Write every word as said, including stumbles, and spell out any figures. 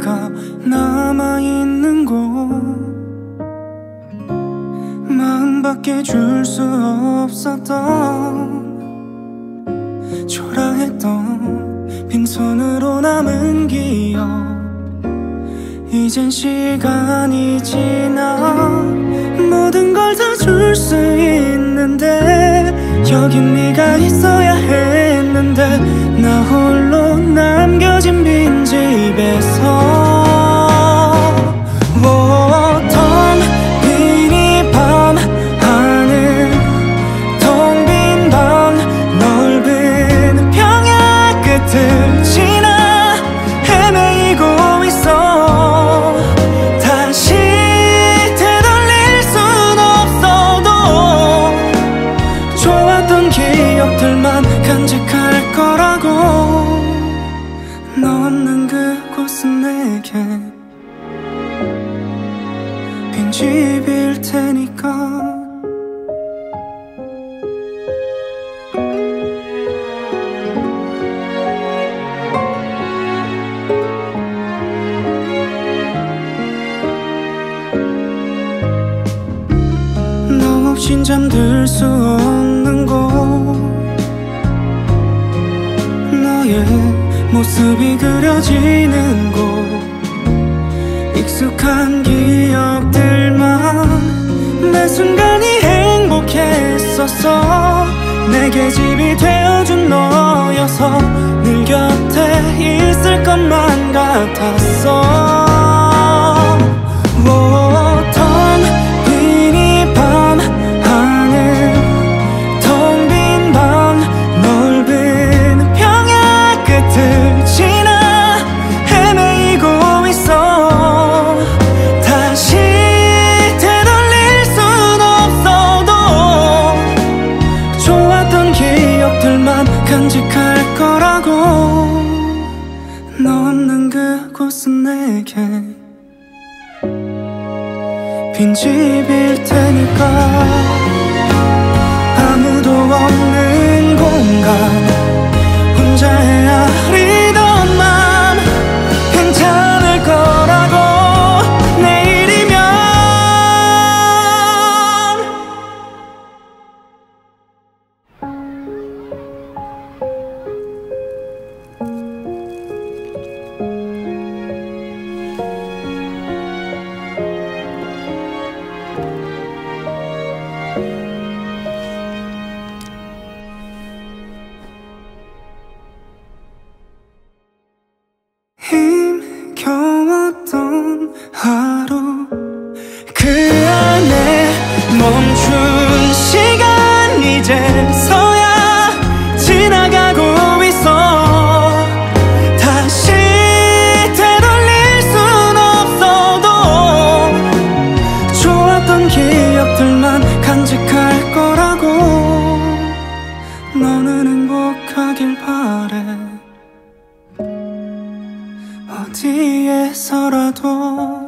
네가 남아있는 곳, 마음밖에 줄 수 없었던 초라했던 빈손으로 남은 기억, 이젠 시간이 지나 모든 걸 다 줄 수 있는데 여긴 네가 있어야 했는데 나 홀로 남겨진 빈집에서 텅 빈 이 밤 하늘, 텅 빈 방 넓은 평야 끝을 지나 헤매이고 있어. 다시 되돌릴 순 없어도 좋았던 기억들만 간직할 거라고. 너 없는 그곳은 내게 빈집일 테니까. 너 없인 잠들 수 없는 곳, 너의 모습이 그려지는 곳, 익숙한 기억들만 매 순간이 행복했었어. 내게 집이 되어준 너여서 늘 곁에 있을 것만 같았어. 텅 빈 이 밤 하늘, 텅 빈 방 넓은 평야 끝을 지나 헤매이고 있어. 다시 되돌릴 순 없어도 좋았던 기억들만 간직할 거라고. 너 없는 그곳은 내게 빈집일 테니까. 아무도 없는 공간, 혼자 헤아리던 맘 괜찮을 거라고. 내일이면 힘겨웠던 하루, 그 안에 멈춘 시간 이제서야 지나가고 있어. 다시 되돌릴 순 없어도 좋았던 기억들만 간직할 거라고. 너는 행복하길 바래. 어디에서라도